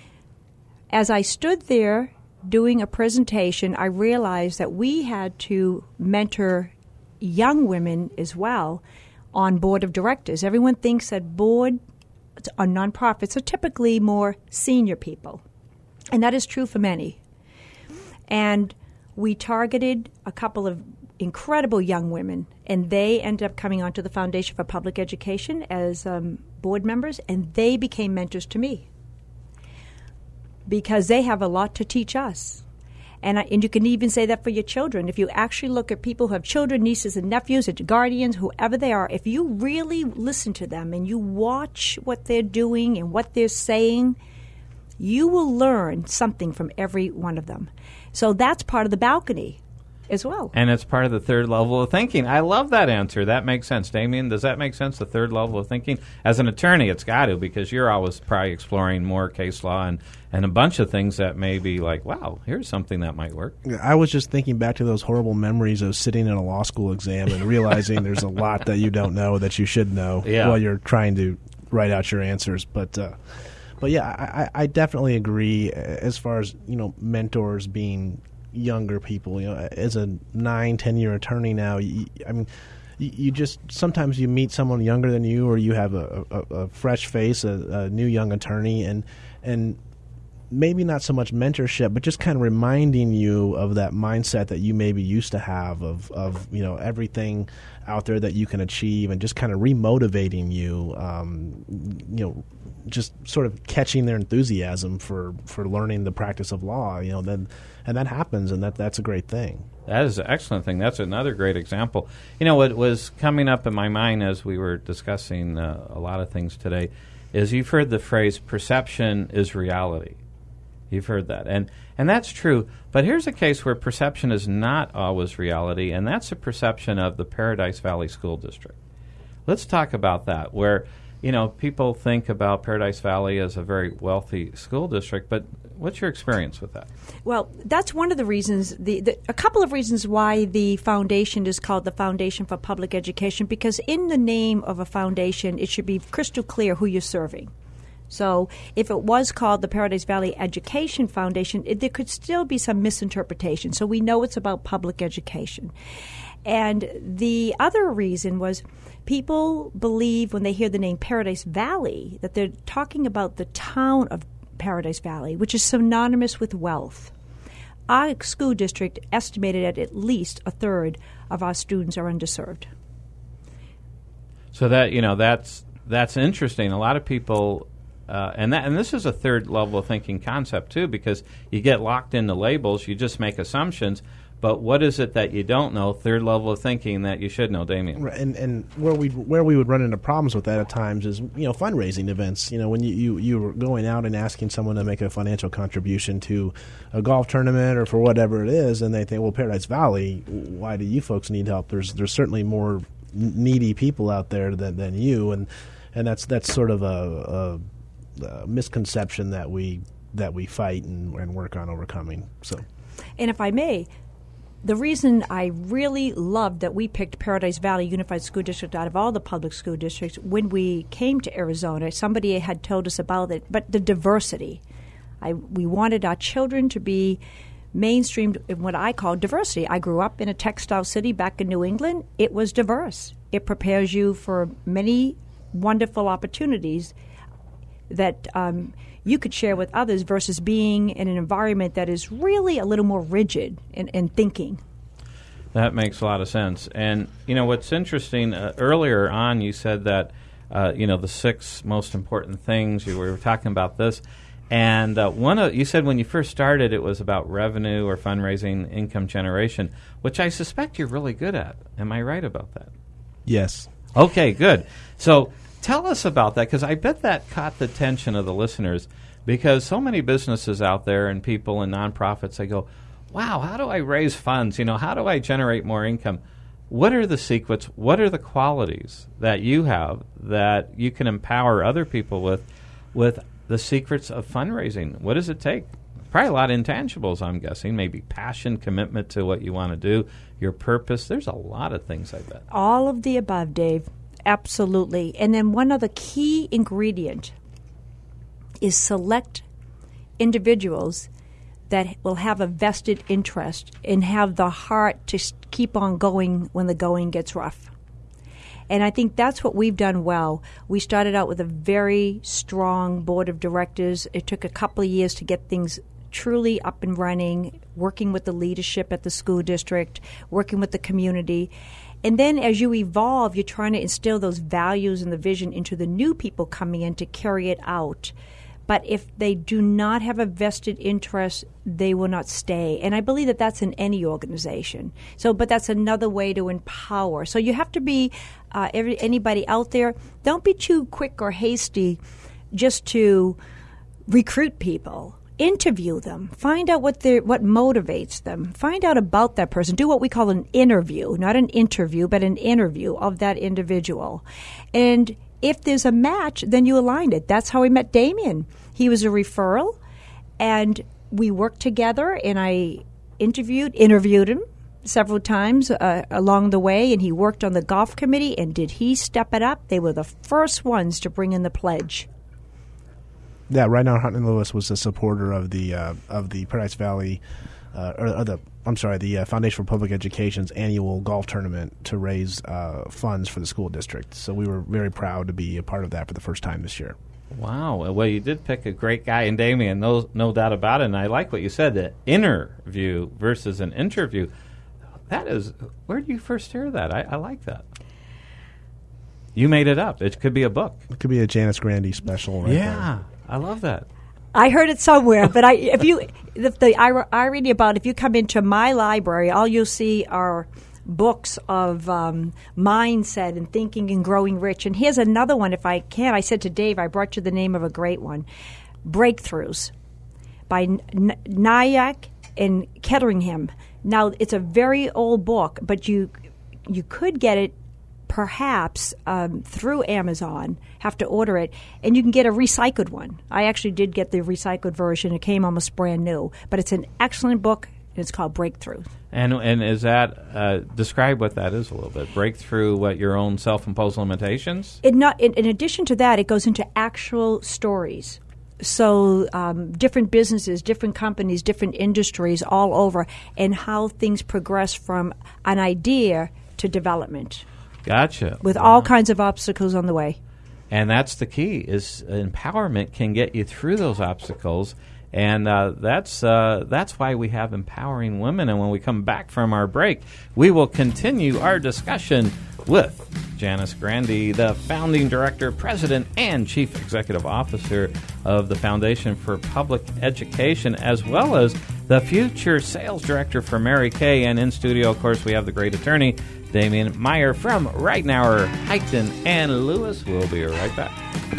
As I stood there doing a presentation, I realized that we had to mentor young women as well on board of directors. Everyone thinks that board on nonprofits are typically more senior people, and that is true for many. And we targeted a couple of incredible young women, and they ended up coming onto the Foundation for Public Education as board members, and they became mentors to me because they have a lot to teach us. And you can even say that for your children. If you actually look at people who have children, nieces and nephews, and guardians, whoever they are, if you really listen to them and you watch what they're doing and what they're saying, you will learn something from every one of them. So that's part of the balcony as well. And it's part of the third level of thinking. I love that answer. That makes sense. Damien, does that make sense, the third level of thinking? As an attorney, it's got to, because you're always probably exploring more case law and a bunch of things that may be like, wow, here's something that might work. I was just thinking back to those horrible memories of sitting in a law school exam and realizing there's a lot that you don't know that you should know while you're trying to write out your answers. But yeah, I definitely agree as far as, mentors being younger people. As a 9-10 year attorney now, you just sometimes you meet someone younger than you, or you have a fresh face, a new young attorney, and maybe not so much mentorship, but just kind of reminding you of that mindset that you maybe used to have of everything out there that you can achieve, and just kind of remotivating you, just sort of catching their enthusiasm for learning the practice of law, and that happens, and that's a great thing. That is an excellent thing. That's another great example. What was coming up in my mind as we were discussing a lot of things today is you've heard the phrase, perception is reality. You've heard that. And that's true. But here's a case where perception is not always reality, and that's the perception of the Paradise Valley School District. Let's talk about that, where people think about Paradise Valley as a very wealthy school district, but what's your experience with that? Well, that's one of the reasons, a couple of reasons why the foundation is called the Foundation for Public Education, because in the name of a foundation, it should be crystal clear who you're serving. So if it was called the Paradise Valley Education Foundation, there could still be some misinterpretation. So we know it's about public education. And the other reason was people believe when they hear the name Paradise Valley that they're talking about the town of Paradise Valley, which is synonymous with wealth. Our school district estimated at least a third of our students are underserved. So that's interesting. A lot of people, and this is a third level of thinking concept too, because you get locked into labels, you just make assumptions. But what is it that you don't know? Third level of thinking that you should know, Damien. Right, and where we would run into problems with that at times is fundraising events. When you're going out and asking someone to make a financial contribution to a golf tournament or for whatever it is, and they think, well, Paradise Valley, why do you folks need help? There's certainly more needy people out there than you, and that's sort of a misconception that we fight and work on overcoming. So, and if I may. The reason I really loved that we picked Paradise Valley Unified School District out of all the public school districts, when we came to Arizona, somebody had told us about it, but the diversity. We wanted our children to be mainstreamed in what I call diversity. I grew up in a textile city back in New England. It was diverse. It prepares you for many wonderful opportunities that you could share with others versus being in an environment that is really a little more rigid in thinking. That makes a lot of sense. And, what's interesting, earlier on you said that, the 6 most important things, we were talking about this, and you said when you first started it was about revenue or fundraising, income generation, which I suspect you're really good at. Am I right about that? Yes. Okay, good. So tell us about that, because I bet that caught the attention of the listeners, because so many businesses out there and people and nonprofits, they go, wow, how do I raise funds? How do I generate more income? What are the secrets? What are the qualities that you have that you can empower other people with the secrets of fundraising? What does it take? Probably a lot of intangibles, I'm guessing. Maybe passion, commitment to what you want to do, your purpose. There's a lot of things, I bet. All of the above, Dave. Absolutely. And then one other key ingredient is select individuals that will have a vested interest and have the heart to keep on going when the going gets rough. And I think that's what we've done well. We started out with a very strong board of directors. It took a couple of years to get things truly up and running, working with the leadership at the school district, working with the community. And then as you evolve, you're trying to instill those values and the vision into the new people coming in to carry it out. But if they do not have a vested interest, they will not stay. And I believe that that's in any organization. But that's another way to empower. So you have to be, anybody out there, don't be too quick or hasty just to recruit people. Interview them. Find out what motivates them. Find out about that person. Do what we call an interview, not an interview, but an interview of that individual. And if there's a match, then you align it. That's how we met Damien. He was a referral, and we worked together, and I interviewed him several times along the way, and he worked on the golf committee, and did he step it up? They were the first ones to bring in the pledge. Yeah, right now Huntington Lewis was a supporter of the Paradise Valley, the Foundation for Public Education's annual golf tournament to raise funds for the school district. So we were very proud to be a part of that for the first time this year. Wow. Well, you did pick a great guy in Damien, no doubt about it. And I like what you said, the interview versus an interview. That is, where did you first hear that? I like that. You made it up. It could be a book. It could be a Janice Grandy special right there. I love that. I heard it somewhere, but the irony about if you come into my library, all you'll see are books of mindset and thinking and growing rich. And here's another one, if I can. I said to Dave, I brought you the name of a great one, Breakthroughs by Nyack and Ketteringham. Now, it's a very old book, but you could get it perhaps through Amazon have to order it, and you can get a recycled one. I actually did get the recycled version. It came almost brand new, but it's an excellent book. It's called Breakthrough. And is that describe what that is a little bit? Breakthrough what your own self-imposed limitations? In addition to that, it goes into actual stories. So different businesses, different companies, different industries all over, and how things progress from an idea to development. Gotcha. With all kinds of obstacles on the way. And that's the key, is empowerment can get you through those obstacles. And that's why we have Empowering Women. And when we come back from our break, we will continue our discussion with Janice Grandy, the founding director, president, and chief executive officer of the Foundation for Public Education, as well as the future sales director for Mary Kay. And in studio, of course, we have the great attorney, Damian Meyer from Reitnauer, Heichten, and Lewis. We'll be right back.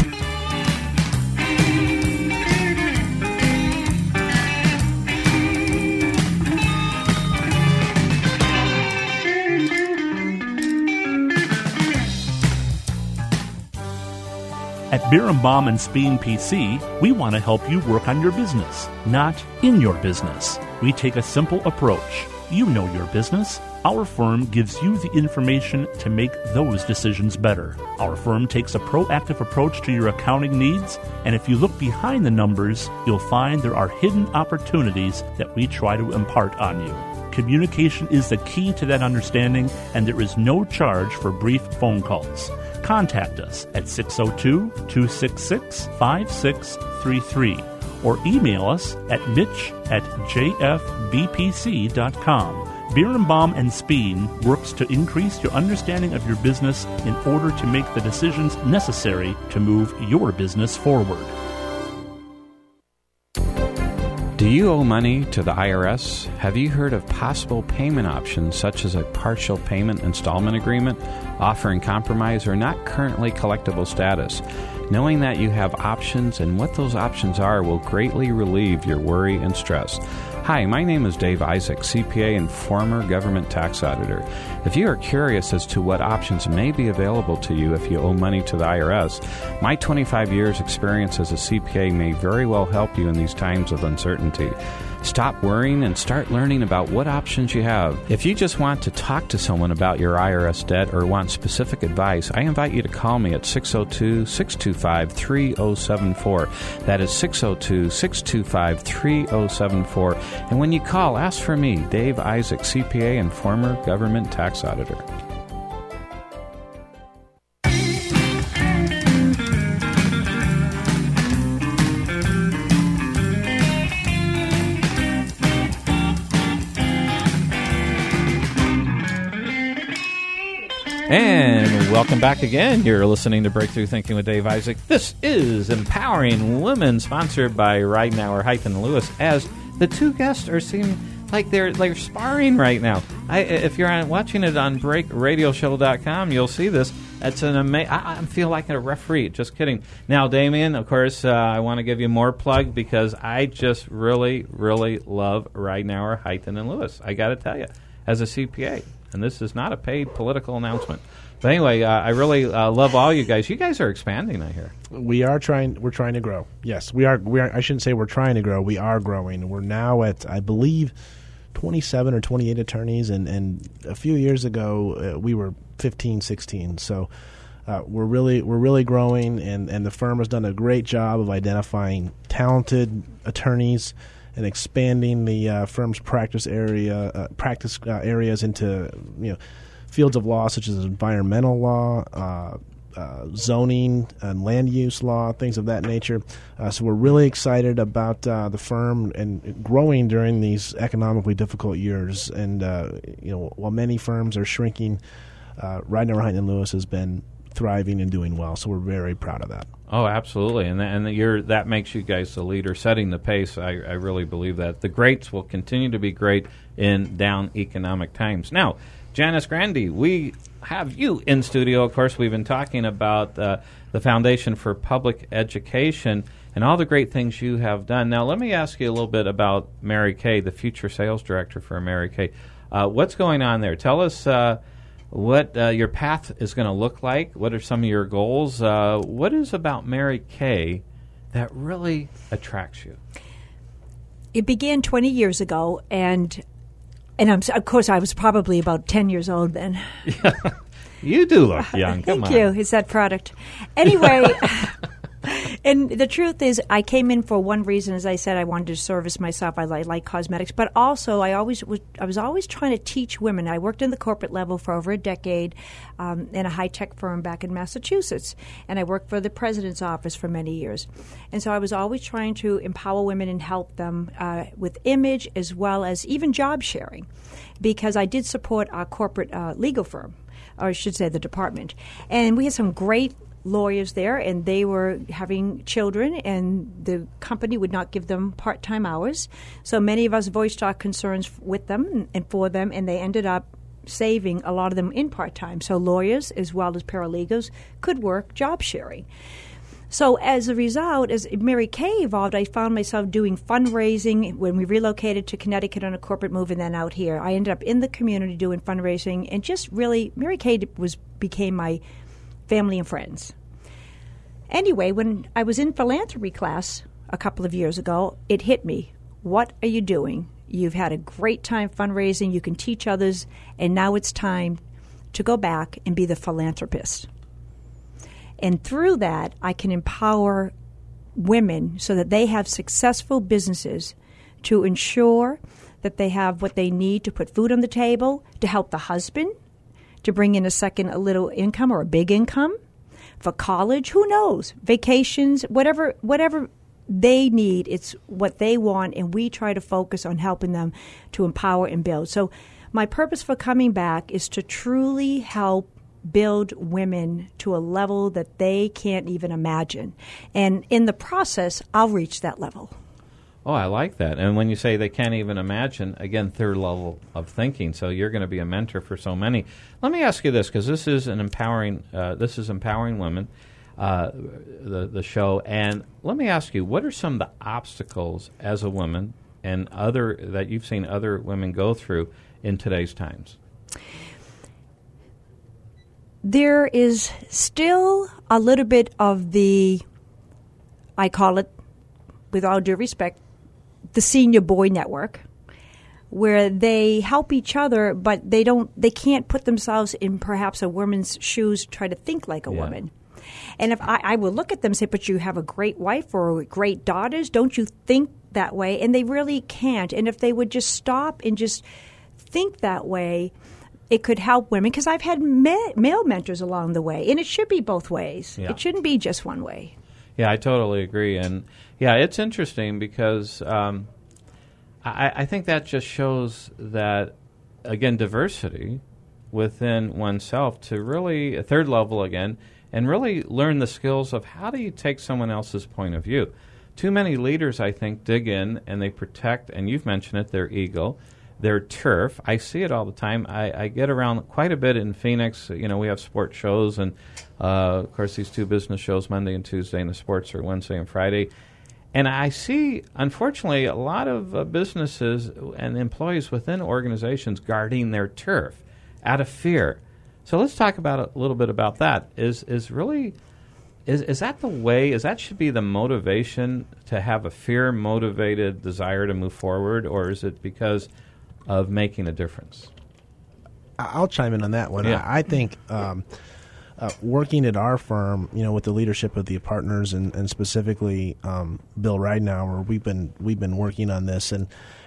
At Birnbaum and Speen PC, we want to help you work on your business, not in your business. We take a simple approach. You know your business. Our firm gives you the information to make those decisions better. Our firm takes a proactive approach to your accounting needs, and if you look behind the numbers, you'll find there are hidden opportunities that we try to impart on you. Communication is the key to that understanding, and there is no charge for brief phone calls. Contact us at 602-266-5633 or email us at mitch@jfbpc.com. Birnbaum and Speen works to increase your understanding of your business in order to make the decisions necessary to move your business forward. Do you owe money to the IRS? Have you heard of possible payment options such as a partial payment installment agreement, offering compromise or not currently collectible status? Knowing that you have options and what those options are will greatly relieve your worry and stress. Hi, my name is Dave Isaac, CPA and former government tax auditor. If you are curious as to what options may be available to you if you owe money to the IRS, my 25 years experience as a CPA may very well help you in these times of uncertainty. Stop worrying and start learning about what options you have. If you just want to talk to someone about your IRS debt or want specific advice, I invite you to call me at 602-625-3074. That is 602-625-3074. And when you call, ask for me, Dave Isaac, CPA and former government tax auditor. And welcome back again. You're listening to Breakthrough Thinking with Dave Isaac. This is Empowering Women, sponsored by Reitnauer, Heichten, and Lewis, as the two guests seem like they're sparring right now. If you're watching it on breakradioshow.com, you'll see this. It's an amazing. I feel like a referee. Just kidding. Now, Damian, of course, I want to give you more plug because I just really, really love Reitnauer, Heichten, and Lewis. I got to tell you, as a CPA. And this is not a paid political announcement. But anyway, I really love all you guys. You guys are expanding, I hear. We're trying to grow. Yes, we are. I shouldn't say we're trying to grow. We are growing. We're now at, I believe, 27 or 28 attorneys. And a few years ago, we were 15, 16. So we're really growing. And the firm has done a great job of identifying talented attorneys and expanding the firm's practice areas into fields of law such as environmental law, zoning, and land use law, things of that nature. So we're really excited about the firm and growing during these economically difficult years. And while many firms are shrinking, Reitnauer, Heichten, and Lewis has been thriving and doing well. So we're very proud of that. Oh, absolutely, and that makes you guys the leader, setting the pace. I really believe that the greats will continue to be great in down economic times. Now, Janice Grandy, we have you in studio. Of course, we've been talking about the Foundation for Public Education and all the great things you have done. Now, let me ask you a little bit about Mary Kay, the future sales director for Mary Kay. What's going on there? Tell us. what your path is going to look like. What are some of your goals? What is about Mary Kay that really attracts you? It began 20 years ago, and of course I was probably about 10 years old then. You do look young. Come on. Thank you. It's that product. Anyway, and the truth is, I came in for one reason. As I said, I wanted to service myself. I like cosmetics, but also I was always trying to teach women. I worked in the corporate level for over a decade in a high-tech firm back in Massachusetts, and I worked for the president's office for many years. And so I was always trying to empower women and help them with image as well as even job sharing, because I did support our corporate legal firm, or I should say the department. And we had some great lawyers there, and they were having children, and the company would not give them part-time hours. So many of us voiced our concerns with them and for them, and they ended up saving a lot of them in part-time. So lawyers as well as paralegals could work job sharing. So as a result, as Mary Kay evolved, I found myself doing fundraising when we relocated to Connecticut on a corporate move and then out here. I ended up in the community doing fundraising, and just really, Mary Kay became my family and friends. Anyway, when I was in philanthropy class a couple of years ago, it hit me. What are you doing? You've had a great time fundraising. You can teach others, and now it's time to go back and be the philanthropist. And through that, I can empower women so that they have successful businesses to ensure that they have what they need to put food on the table, to help the husband, to bring in a little income or a big income for college, who knows, vacations, whatever they need, it's what they want, and we try to focus on helping them to empower and build. So my purpose for coming back is to truly help build women to a level that they can't even imagine. And in the process, I'll reach that level. Oh, I like that. And when you say they can't even imagine, again, third level of thinking. So you're going to be a mentor for so many. Let me ask you this, because this is empowering women, the show. And let me ask you, what are some of the obstacles as a woman and that you've seen other women go through in today's times? There is still a little bit of I call it, with all due respect, the senior boy network, where they help each other, but they can't put themselves in perhaps a woman's shoes, try to think like a woman. And if I will look at them and say, but you have a great wife or great daughters, don't you think that way? And they really can't. And if they would just stop and just think that way, it could help women, because I've had male mentors along the way, and it should be both ways. Yeah. It shouldn't be just one way. Yeah, I totally agree. And, yeah, it's interesting because I think that just shows that, again, diversity within oneself to really, a third level again, and really learn the skills of how do you take someone else's point of view. Too many leaders, I think, dig in and they protect, and you've mentioned it, their ego, their turf. I see it all the time. I get around quite a bit in Phoenix. You know, we have sports shows, and of course these two business shows, Monday and Tuesday, and the sports are Wednesday and Friday. And I see, unfortunately, a lot of businesses and employees within organizations guarding their turf out of fear. So let's talk about a little bit about that. Is that the way? That should be the motivation to have a fear-motivated desire to move forward, or is it because of making a difference? I'll chime in on that one. Yeah. I think working at our firm, with the leadership of the partners and specifically Bill Ridenauer, we've been working on this, and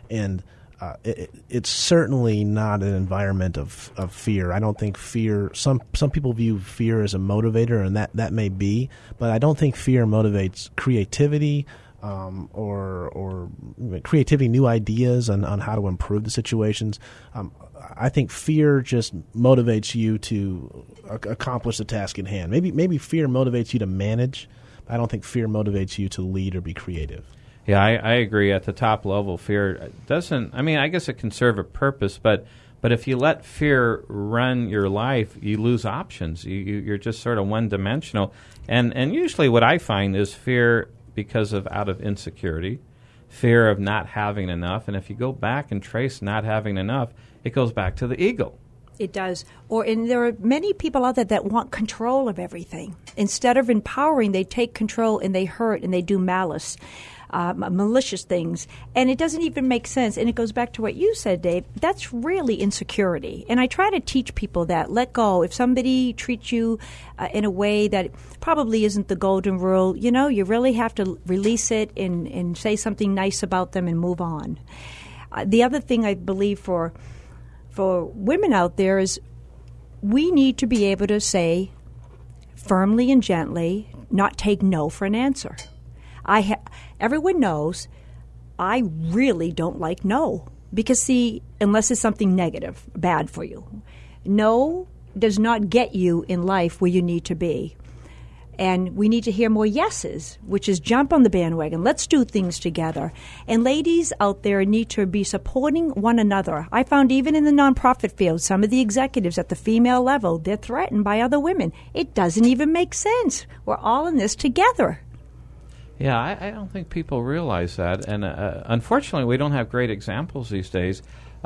it's certainly not an environment of fear. I don't think fear. Some people view fear as a motivator, and that may be, but I don't think fear motivates creativity. Or creativity, new ideas on how to improve the situations. I think fear just motivates you to accomplish the task at hand. Maybe fear motivates you to manage. I don't think fear motivates you to lead or be creative. Yeah, I agree. At the top level, fear doesn't. I mean, I guess it can serve a purpose, but if you let fear run your life, you lose options. You're just sort of one-dimensional. And usually, what I find is fear because out of insecurity, fear of not having enough. And if you go back and trace not having enough, it goes back to the ego. It does. And there are many people out there that want control of everything. Instead of empowering, they take control and they hurt and they do malice, malicious things. And it doesn't even make sense. And it goes back to what you said, Dave. That's really insecurity. And I try to teach people that. Let go. If somebody treats you in a way that probably isn't the golden rule, you really have to release it and say something nice about them and move on. The other thing I believe for women out there is we need to be able to say firmly and gently, not take no for an answer. Everyone knows I really don't like no because, see, unless it's something negative, bad for you. No does not get you in life where you need to be. And we need to hear more yeses, which is jump on the bandwagon. Let's do things together. And ladies out there need to be supporting one another. I found even in the nonprofit field, some of the executives at the female level, they're threatened by other women. It doesn't even make sense. We're all in this together. Yeah, I don't think people realize that. And unfortunately, we don't have great examples these days,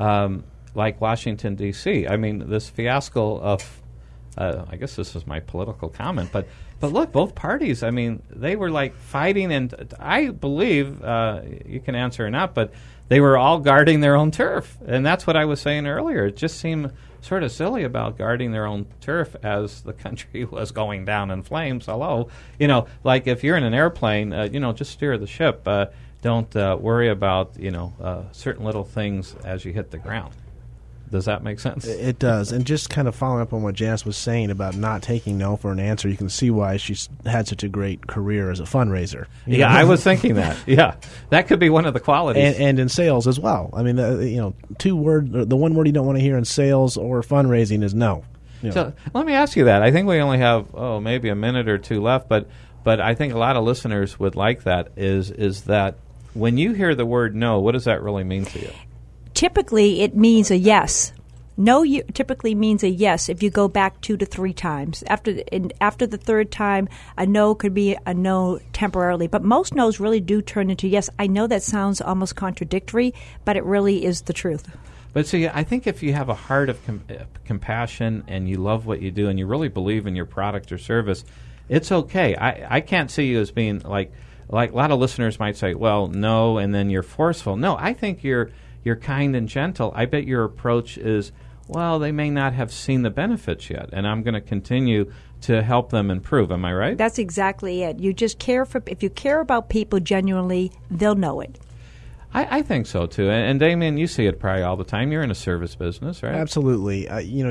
like Washington, D.C. I mean, this fiasco of, I guess this is my political comment, but look, both parties, I mean, they were like fighting, and I believe, you can answer or not, but they were all guarding their own turf. And that's what I was saying earlier. It just seemed sort of silly about guarding their own turf as the country was going down in flames. Hello. Like if you're in an airplane, just steer the ship. Don't worry about, certain little things as you hit the ground. Does that make sense? It does. And just kind of following up on what Janice was saying about not taking no for an answer, you can see why she's had such a great career as a fundraiser. Yeah, I was thinking that. Yeah, that could be one of the qualities. And in sales as well. I mean, the one word you don't want to hear in sales or fundraising is no. So let me ask you that. I think we only have, maybe a minute or two left, but I think a lot of listeners would like that is that when you hear the word no, what does that really mean to you? Typically, it means a yes. No typically means a yes if you go back 2 to 3 times. After the third time, a no could be a no temporarily. But most no's really do turn into yes. I know that sounds almost contradictory, but it really is the truth. But see, I think if you have a heart of compassion and you love what you do and you really believe in your product or service, it's okay. I can't see you as being like a lot of listeners might say, well, no, and then you're forceful. No, I think you're kind and gentle. I bet your approach is, well, they may not have seen the benefits yet, and I'm going to continue to help them improve. Am I right? That's exactly it. You just if you care about people genuinely, they'll know it. I think so, too. And Damien, you see it probably all the time. You're in a service business, right? Absolutely.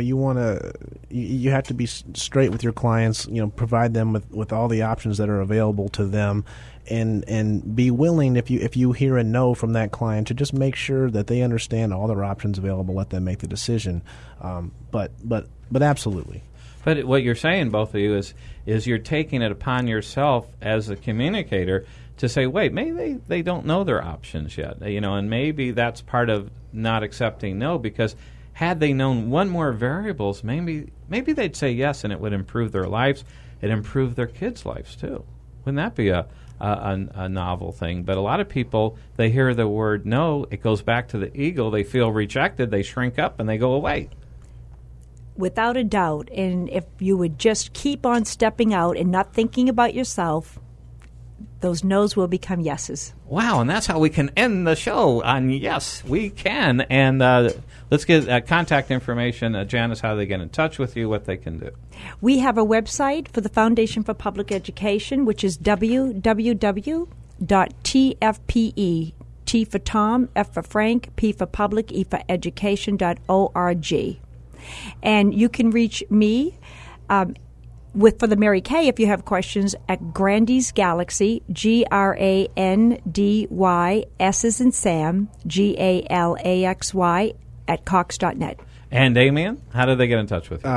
You have to be straight with your clients, provide them with all the options that are available to them, and be willing, if you hear a no from that client, to just make sure that they understand all their options available, let them make the decision. But absolutely. But what you're saying, both of you, is you're taking it upon yourself as a communicator to say, wait, maybe they don't know their options yet, and maybe that's part of not accepting no, because had they known one more variables, maybe they'd say yes, and it would improve their lives. It improved their kids' lives too. Wouldn't that be a novel thing? But a lot of people, they hear the word no, it goes back to the ego. They feel rejected, they shrink up, and they go away. Without a doubt, and if you would just keep on stepping out and not thinking about yourself, those no's will become yeses. Wow, and that's how we can end the show on yes, we can. And let's get contact information. Janice, how they get in touch with you, what they can do. We have a website for the Foundation for Public Education, which is www.tfpe, T for Tom, F for Frank, P for Public, E for Education.org. And you can reach me for the Mary Kay, if you have questions, at Grandy's Galaxy, GRANDY, S as in Sam, GALAXY, at Cox.net. And Damien, how do they get in touch with you?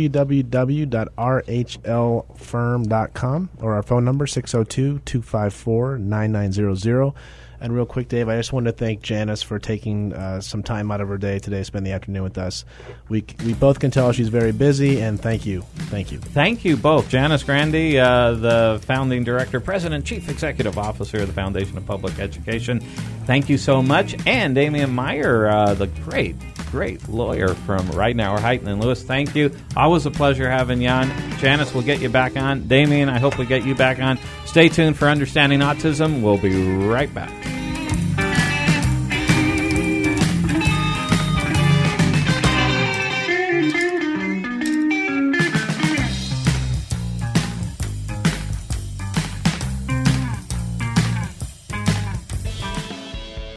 www.rhlfirm.com, or our phone number, 602-254-9900. And real quick, Dave, I just wanted to thank Janice for taking some time out of her day today to spend the afternoon with us. We both can tell she's very busy, and thank you. Thank you. Thank you both. Janice Grandy, the founding director, president, chief executive officer of the Foundation of Public Education. Thank you so much. And Damien Meyer, the great great lawyer from Ridenour, Heighton, and Lewis. Thank you. Always a pleasure having you on. Janice, we'll get you back on. Damien, I hope we get you back on. Stay tuned for Understanding Autism. We'll be right back.